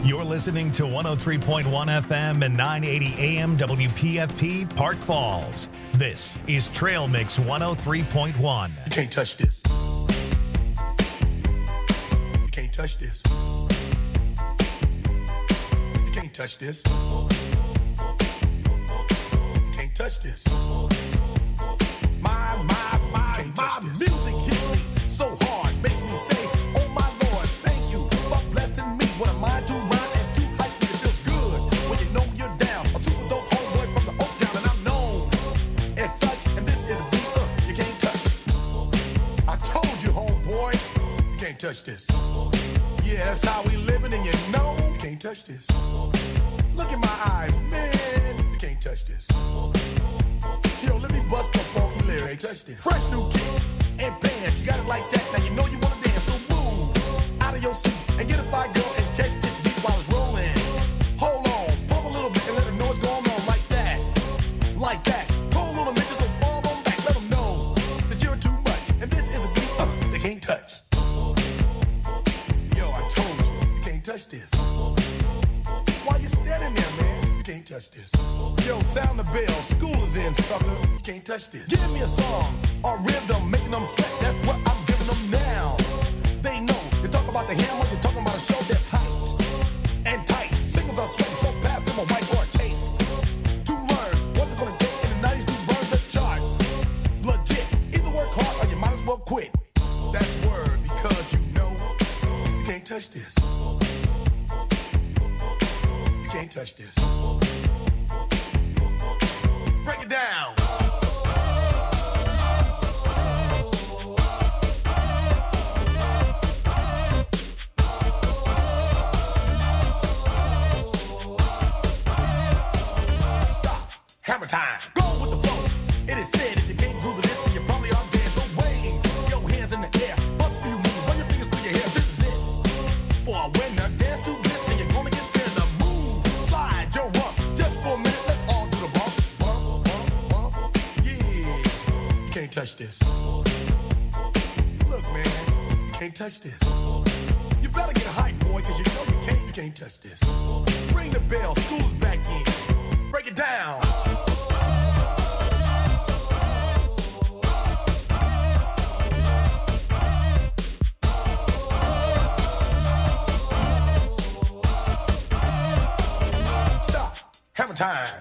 You're listening to 103.1 FM and 980 AM WPFP Park Falls. This is Trail Mix 103.1. You can't touch this. You can't touch this. You can't touch this. You can't touch this. My music hits me so hard, makes me say, oh my Lord, thank you for blessing me. What am I to rhyme and too hype me? It feels good when you know you're down. A super dope homeboy from the Oak Town, and I'm known as such. And this is a beat you can't touch. I told you, homeboy, you can't touch this. Yeah, that's how we living, and you know you can't touch this. Look in my eyes, man, you can't touch this. Yo, let me bust the funky lyrics. Fresh new kicks and bands, you got it like that. Now you know you wanna dance, so move out of your seat and get a fire girl and catch this beat while it's rolling. Hold on, pump a little bit and let them know what's going on like that, like that. Hold on a minute, don't fall on back. Let them know that you're too much, and this is a beat they can't touch. Yo, I told you, you can't touch this. Why you standing there, man? You can't touch this. Yo, sound the bell, school is in, sucker. You can't touch this. Give me a song or rhythm, making them sweat. That's what I'm giving them now. They know. You talk about the hammer, you're talking about a show that's hyped and tight. Singles are sweating so fast, them a whiteboard tape. To learn what it's gonna take in the 90s to burn the charts. Legit. Either work hard or you might as well quit. That's word, because you know you can't touch this. You can't touch this. Break it down. Stop. Hammer time. Go with the flow. It is said if you can't groove this, then you probably are dead. So wave your hands in the air. Bust a few moves. Run your fingers through your hair. This is it. For a winner, dance to this, and you're gonna get there. The move. Slide your rump. Just for a minute, let's all do the bump. Can't touch this. Look, man, you can't touch this. You better get hype, boy, because you know you can't touch this. Ring the bell, school's back in. Break it down. Stop. Hammer time.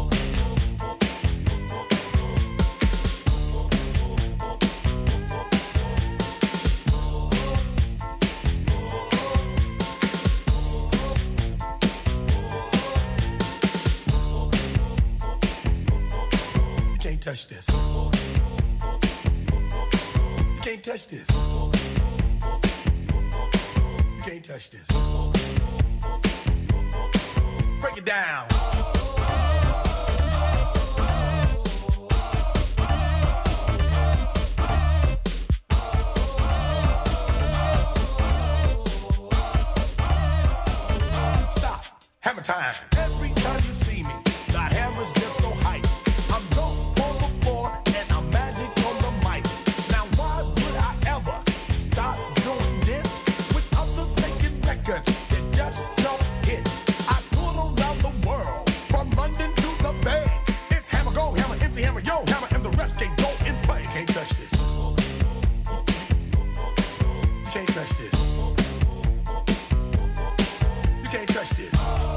Touch this. You can't touch this. You can't touch this. Break it down. Stop. Hammer time. Every time you see me, the hammer's just so hype. I'm dope. And I'm magic on the mic. Now why would I ever stop doing this with others making records that just don't hit? I tour around the world, from London to the Bay. It's hammer, go, hammer, empty hammer, yo, hammer, and the rest can go and play. You can't touch this. You can't touch this. You can't touch this.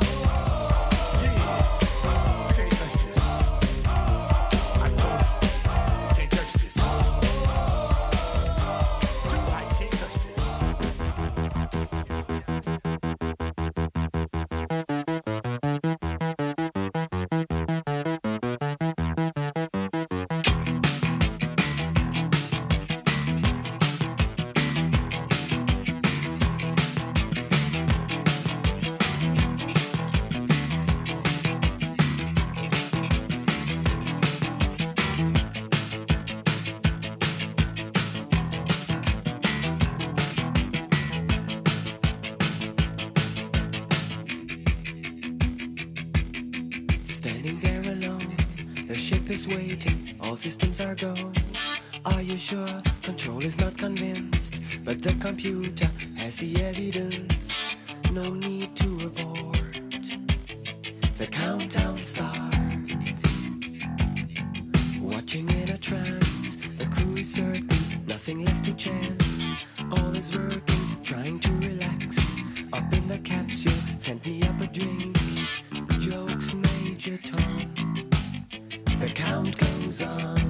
is waiting, all systems are go. Are you sure? Control is not convinced, but the computer has the evidence. no need to abort. The countdown starts. Watching in a trance, the crew is certain, nothing left to chance. All is working, trying to relax. Up in the capsule, sent me up a drink. Jokes, Major Tom. The count goes on.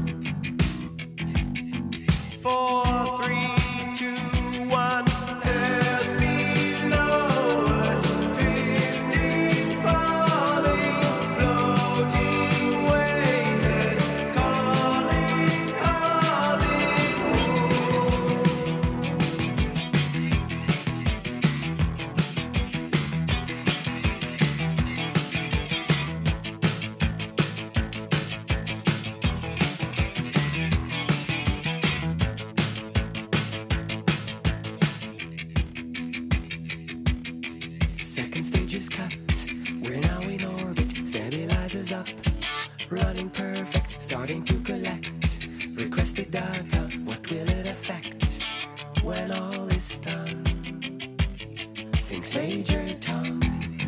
4, 3, 2, 1. Earth below us, drifting, falling, floating, weightless, calling, calling home. Second stage is cut. We're now in orbit. Stabilizers up. Running perfect. Starting to collect. Requested data. What will it affect when all is done? Thinks Major Tom.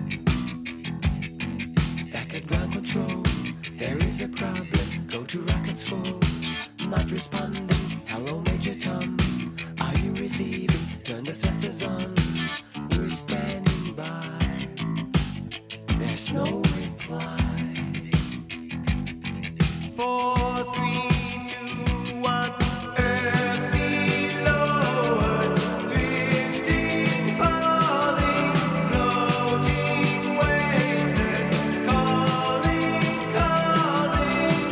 Back at ground control. There is a problem. Go to rockets full. Not responding. Hello, Major Tom. Are you receiving? Turn the thrusters on. We're standing by. There's no reply. 4, 3, 2, 1. Earth below us, drifting, falling, floating, weightless, calling, calling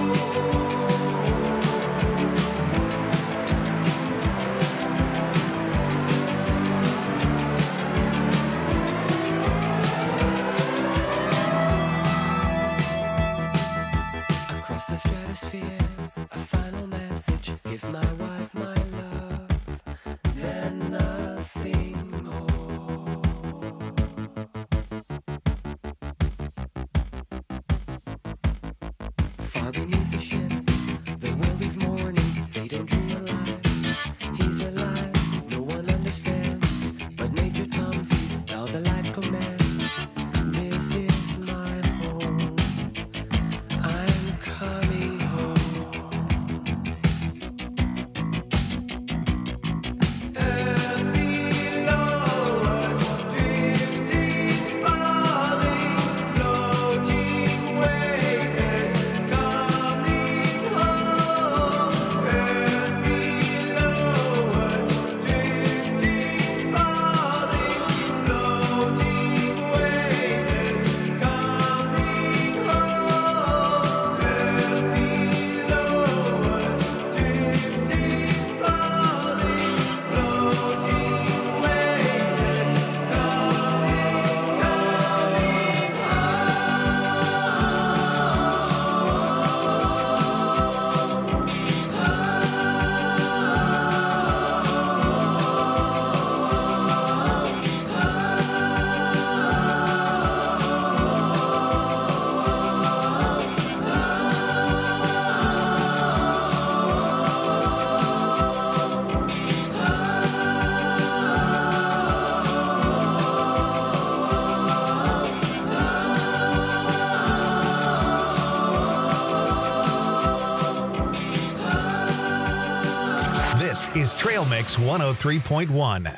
across the stratosphere, a final message. Give my wife my love, then nothing more. Far beneath the ship, the world is mourning. They don't realize he's alive. No one understands, but Major Tom sees how the light commands. This is my home. I'm coming home. Earth below us, drifting, falling, floating, weightless, coming home. Earth below us, drifting, falling, floating, weightless, coming home. Earth below us, drifting, falling, floating, weightless, This is Trail Mix 103.1.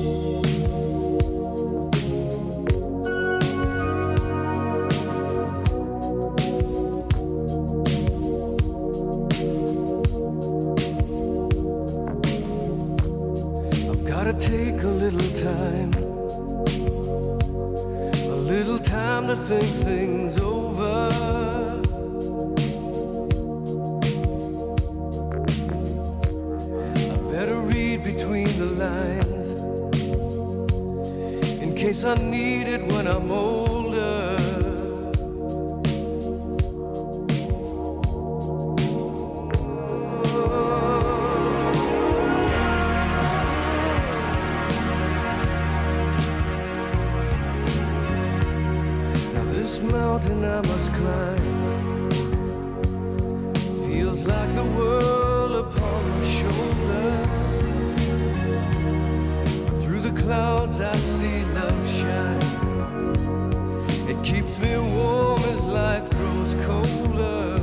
I've gotta take a little time to think things over. I better read between the lines in case I need it when I'm older. This mountain I must climb feels like the world upon my shoulder. Through the clouds I see love shine. keeps me warm as life grows colder.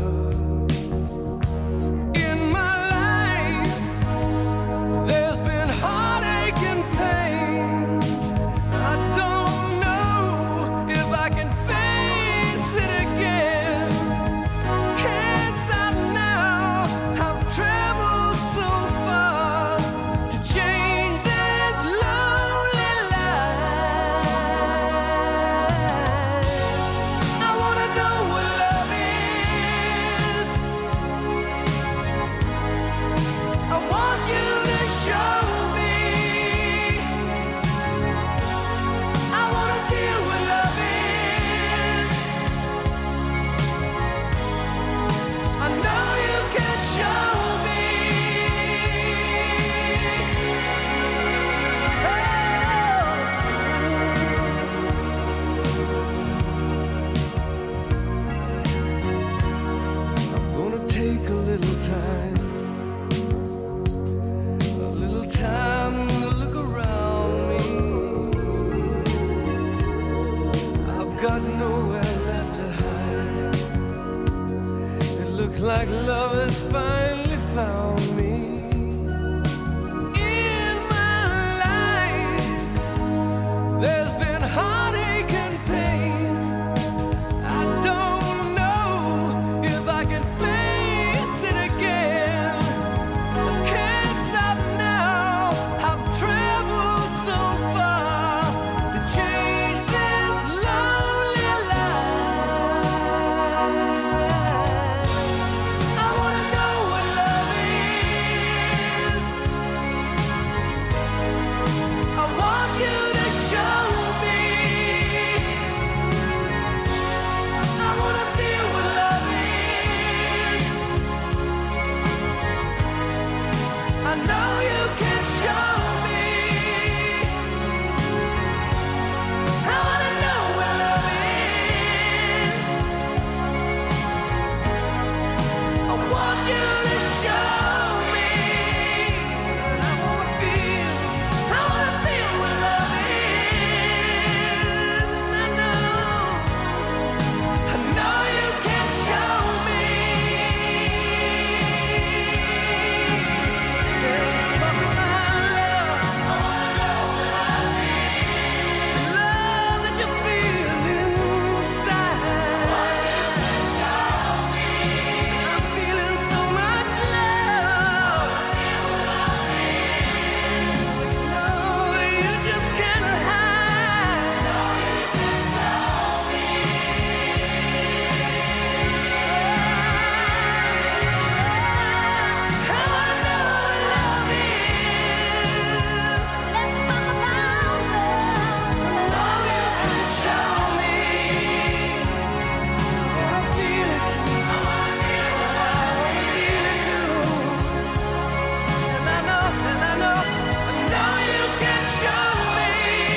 In my life, there's been heartache and pain. I don't know if I can face it again. Can't stop now. I've traveled so far to change this lonely life. I wanna know what love is. I want you to show me. I wanna feel what love is. I know you can show me. I'm gonna take a little time to look around me. I've got nowhere left to hide. It looks like love has finally found me. In my life, there's been heartache and pain. I don't know if I can face it again. I can't stop now. I've traveled so far to change this lonely life. I wanna know what love is. I want you to show me. I wanna feel what love is. I know you can show me. I wanna know what love is. I want you to show me. I wanna feel what love is. And I know you can show me. Let's talk about love. Love that you feel inside. I'm feeling so much love. No, you just can't hide. I wanna know what love is. Let's talk about love. Oh, you can show me. I feel it. I wanna feel it too. And I know you can show me.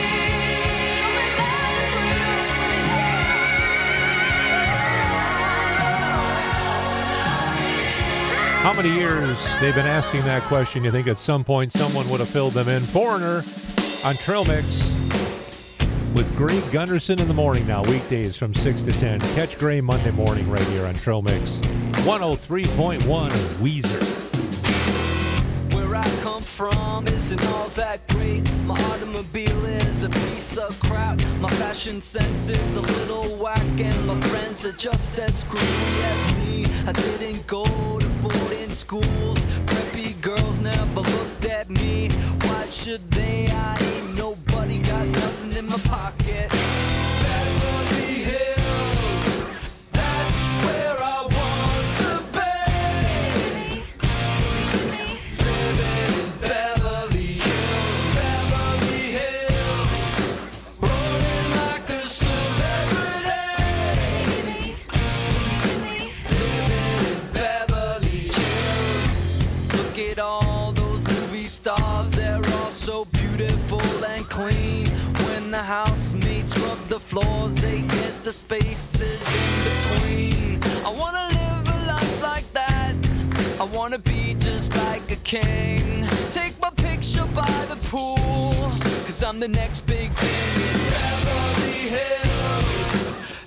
How many years they've been asking that question? You think at some point someone would have filled them in? Foreigner on Trail Mix with Gray Gunderson in the morning now, weekdays from 6 to 10. Catch Gray Monday morning right here on Trail Mix 103.1 Weezer. Where I come from isn't all that great. My automobile is a piece of crap. My fashion sense is a little whack, and my friends are just as screwy as me. I didn't go to boarding schools. Preppy girls never looked at me. Why should they? I ain't nobody, got nothing in my pocket. Beverly Hills, that's where I want to be. Living in Beverly Hills, rolling like a celebrity. Living in Beverly Hills. Look at all those movie stars, they're all so beautiful and clean. When the housemates rub the floors, they get the spaces in between. I wanna live a life like that. I wanna be just like a king. Take my picture by the pool, 'cause I'm the next big thing in Beverly Hills.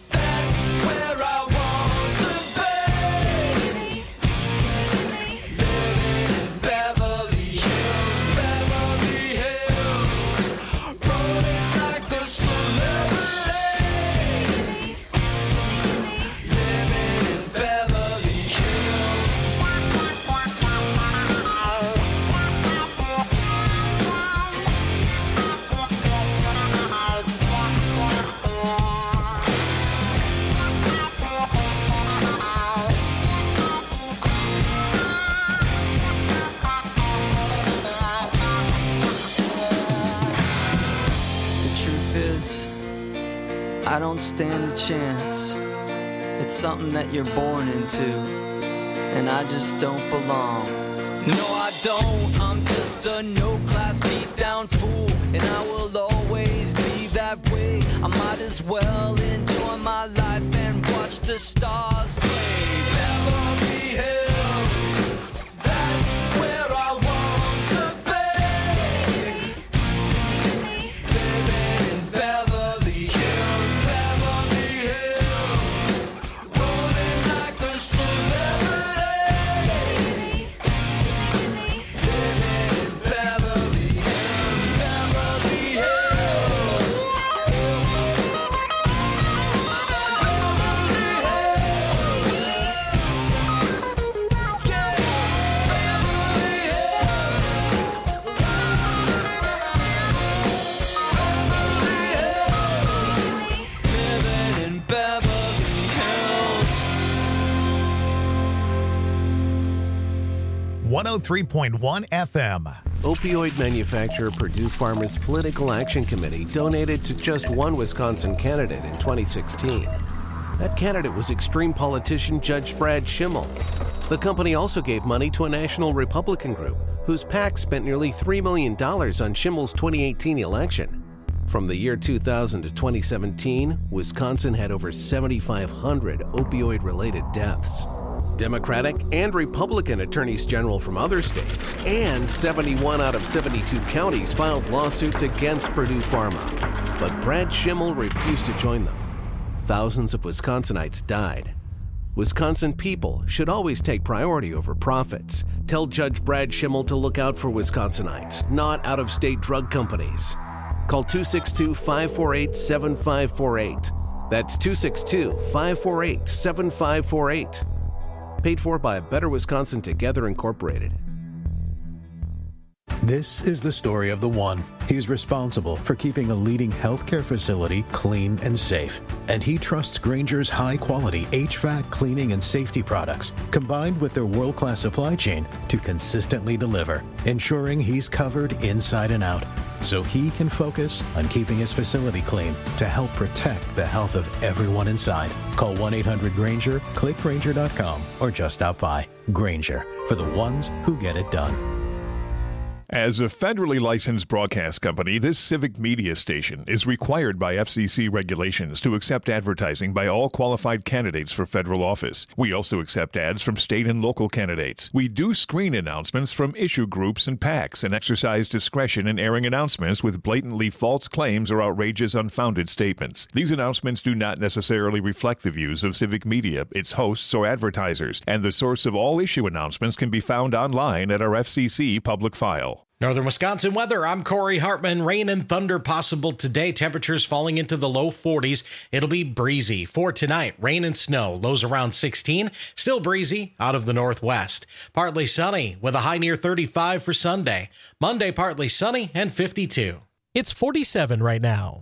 is, I don't stand a chance. It's something that you're born into, and I just don't belong. No, I don't. I'm just a no-class beat-down fool, and I will always be that way. I might as well enjoy my life and watch the stars play. Beverly Hills, that's where I want to be. Living in Beverly Hills, Beverly Hills, rolling like a celebrity. Living in Beverly Hills, Beverly Hills. Living in Beverly Hills. 103.1 FM. Opioid manufacturer Purdue Pharma's Political Action Committee donated to just one Wisconsin candidate in 2016. That candidate was extreme politician Judge Brad Schimmel. The company also gave money to a national Republican group whose PAC spent nearly $3 million on Schimmel's 2018 election. From the year 2000 to 2017, Wisconsin had over 7,500 opioid-related deaths. Democratic and Republican attorneys general from other states and 71 out of 72 counties filed lawsuits against Purdue Pharma. But Brad Schimmel refused to join them. Thousands of Wisconsinites died. Wisconsin people should always take priority over profits. Tell Judge Brad Schimmel to look out for Wisconsinites, not out-of-state drug companies. Call 262-548-7548. That's 262-548-7548. Paid for by Better Wisconsin Together Incorporated. This is the story of the one. He's responsible for keeping a leading healthcare facility clean and safe. And he trusts Grainger's high-quality HVAC cleaning and safety products, combined with their world-class supply chain, to consistently deliver, ensuring he's covered inside and out, so he can focus on keeping his facility clean to help protect the health of everyone inside. Call 1-800-GRAINGER, click Grainger.com, or just stop by. Grainger, for the ones who get it done. As a federally licensed broadcast company, this civic media station is required by FCC regulations to accept advertising by all qualified candidates for federal office. We also accept ads from state and local candidates. We do screen announcements from issue groups and PACs and exercise discretion in airing announcements with blatantly false claims or outrageous, unfounded statements. These announcements do not necessarily reflect the views of civic media, its hosts, or advertisers, and the source of all issue announcements can be found online at our FCC public file. Northern Wisconsin weather. I'm Corey Hartman. Rain and thunder possible today. Temperatures falling into the low 40s. It'll be breezy. For tonight, rain and snow. Lows around 16. Still breezy out of the northwest. Partly sunny with a high near 35 for Sunday. Monday, partly sunny and 52. It's 47 right now.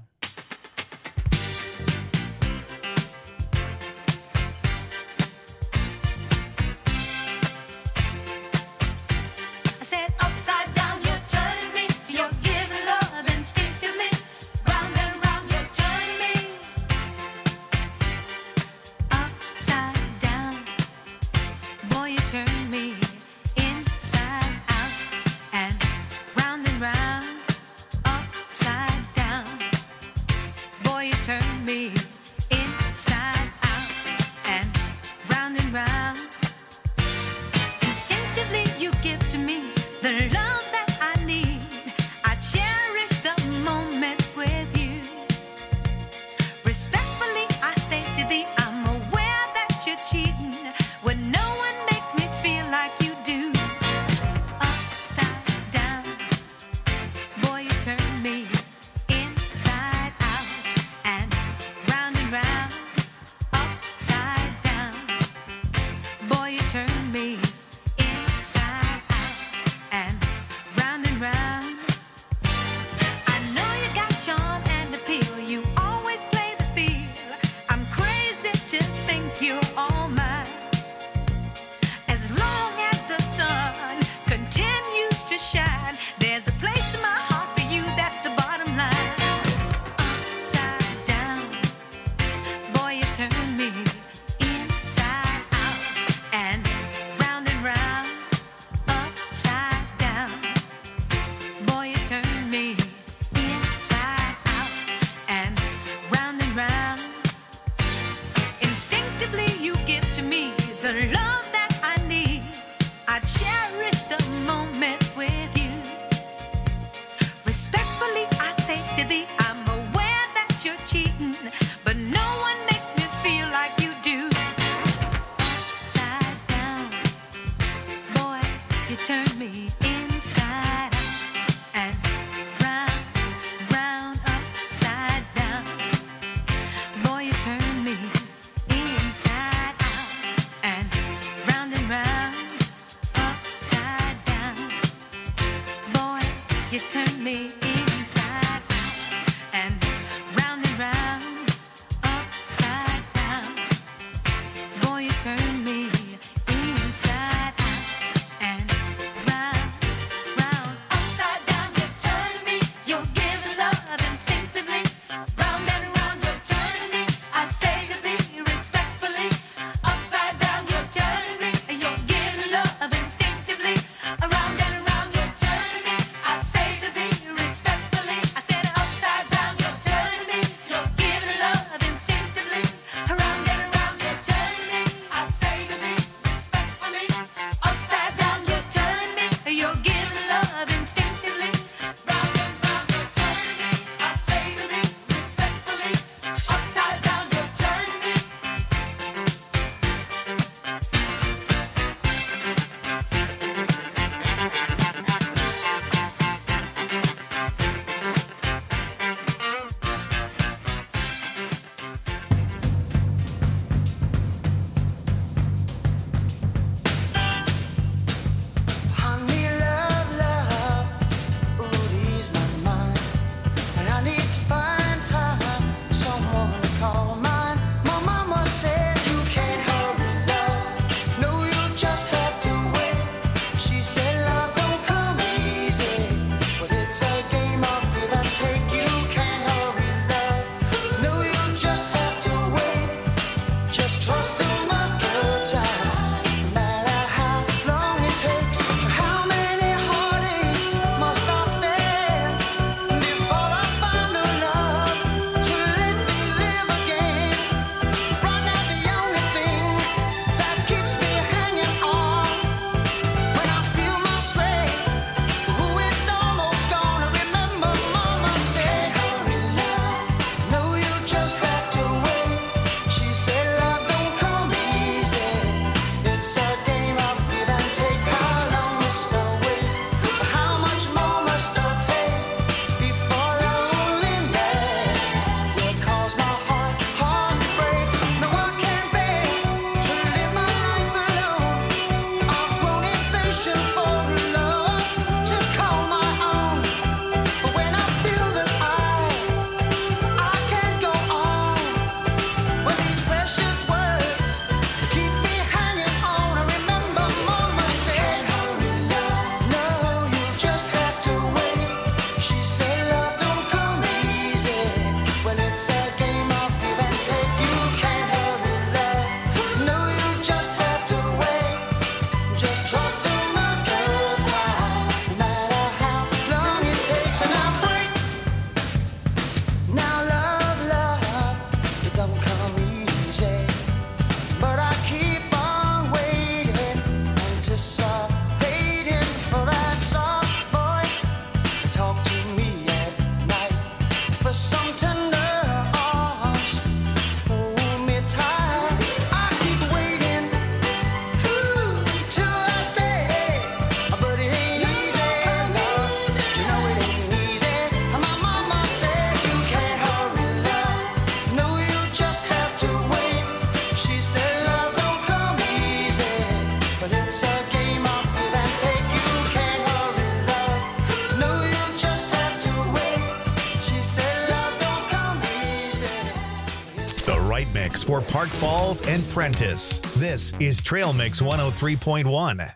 right mix for Park Falls and Prentice. This is Trail Mix 103.1.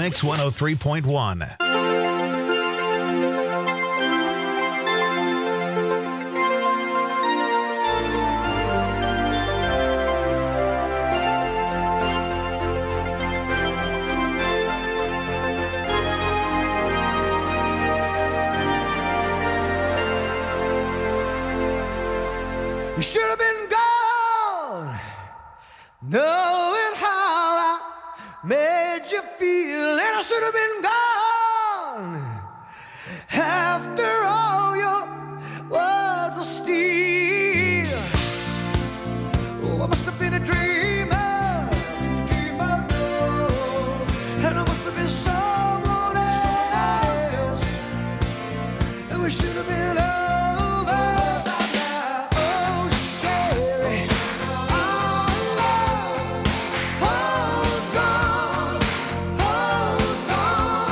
Mix 103.1. You should have been gone, knowing how I made you feel, and I should have been gone after all your words of steel. Oh, I must have been a dreamer, and I must have been someone else, and we should have been over. Hold on.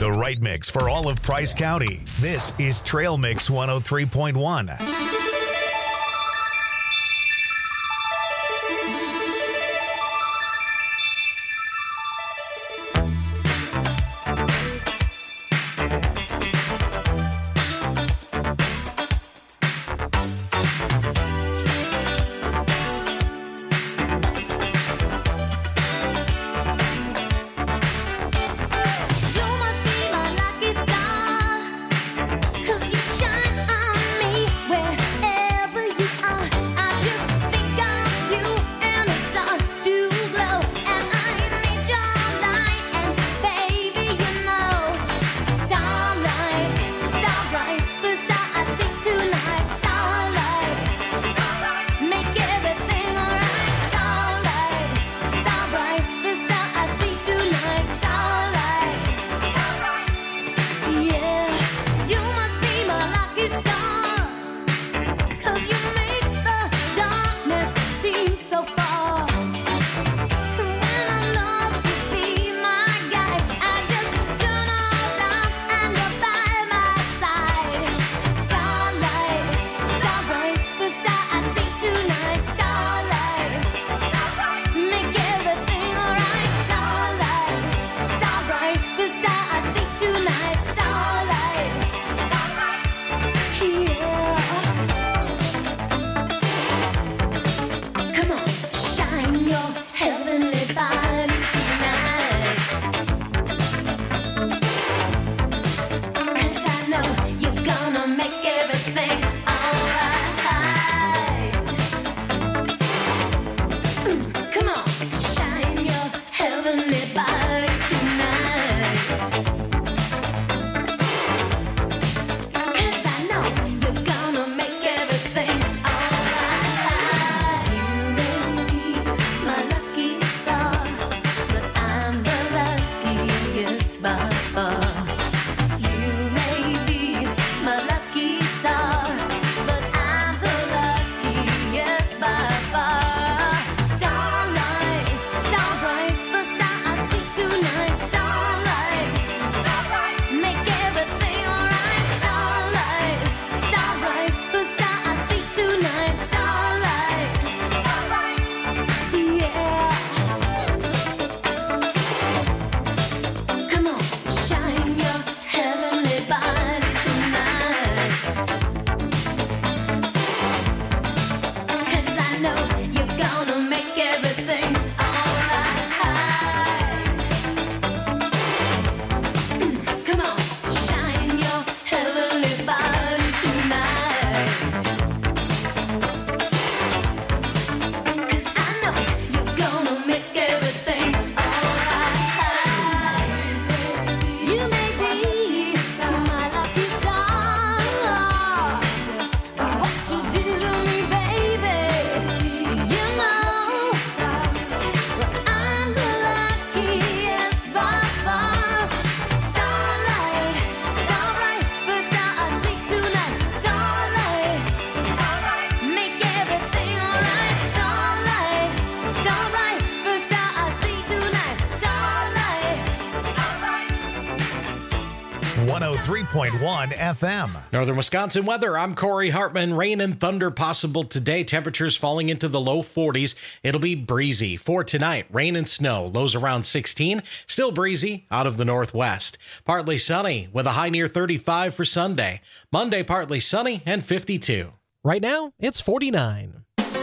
the right mix for all of Price County. This is Trail Mix 103.1. FM. Northern Wisconsin weather. I'm Corey Hartman. Rain and thunder possible today. Temperatures falling into the low 40s. It'll be breezy. For tonight, rain and snow. Lows around 16. Still breezy out of the northwest. Partly sunny with a high near 35 for Sunday. Monday, partly sunny and 52. Right now, it's 49.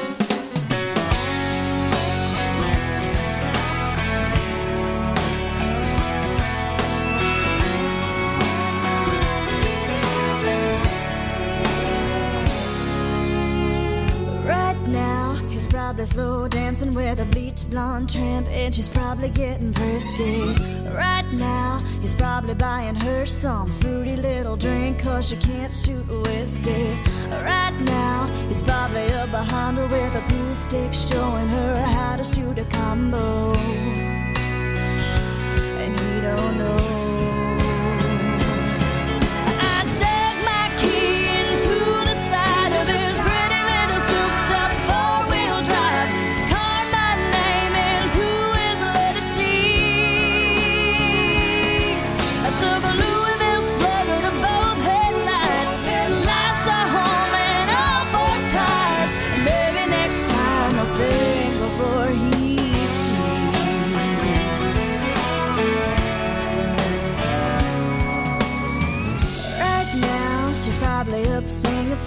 Probably slow dancing with a bleach blonde tramp, and she's probably getting frisky. Right now, he's probably buying her some fruity little drink, 'cause she can't shoot whiskey. Right now, he's probably up behind her with a pool stick, showing her how to shoot a combo. And he don't know. Took a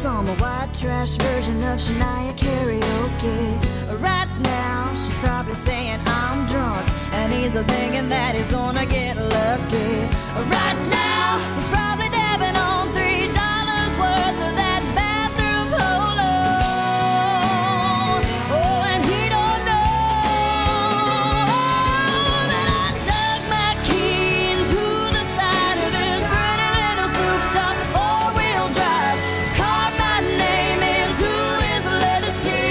some white trash version of Shania karaoke. Right now, she's probably saying I'm drunk, and he's thinking that he's gonna get lucky. Right now, he's probably dabbing on $3 worth of that bathroom polo. Oh, and he don't know that I dug my key into the side of this pretty little souped-up four-wheel drive, carved my name into his leather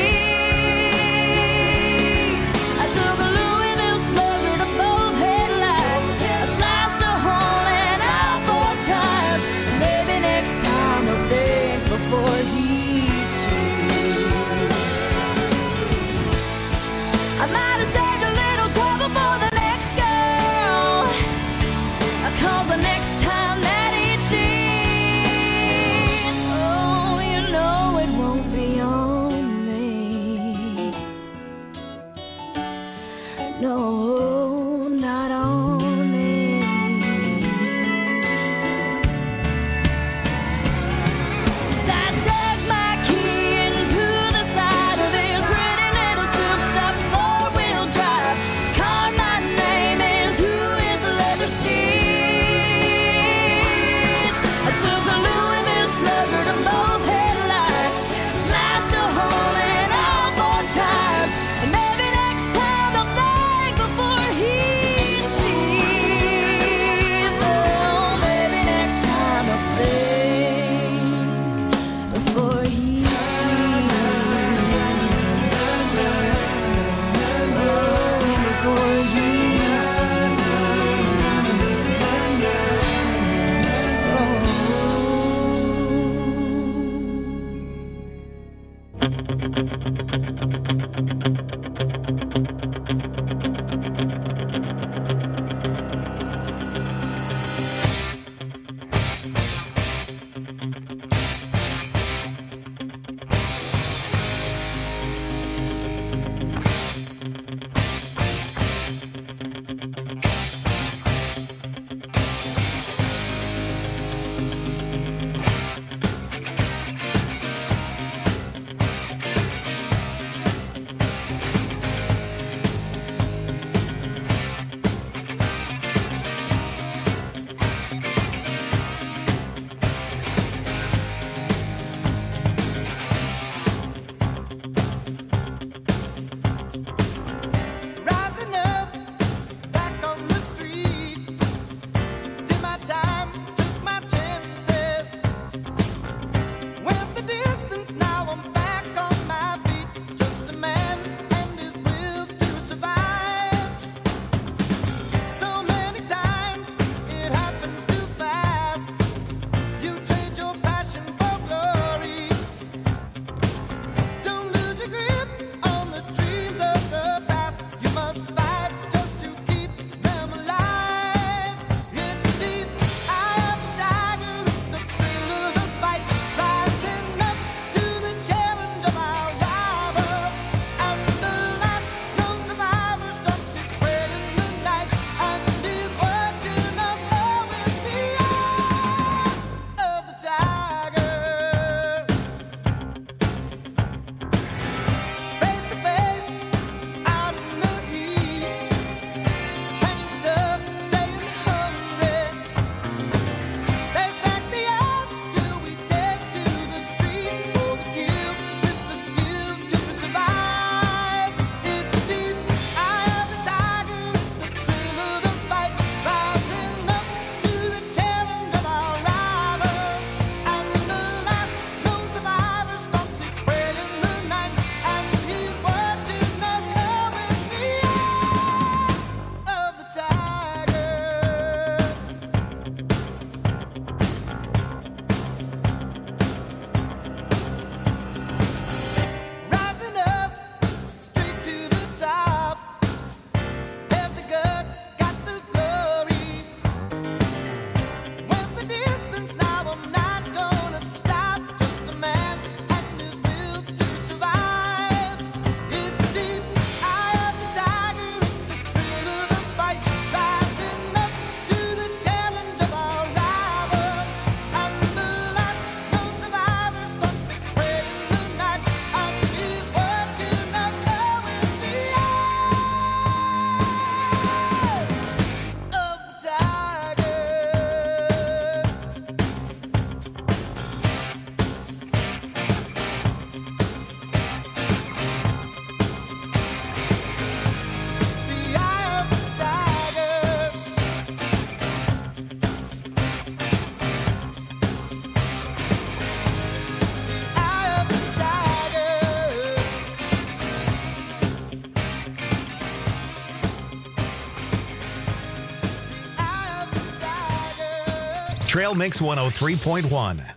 seats. I took a Louisville slugger to both headlights. I slashed a hole in all 4 times. Trail Mix 103.1.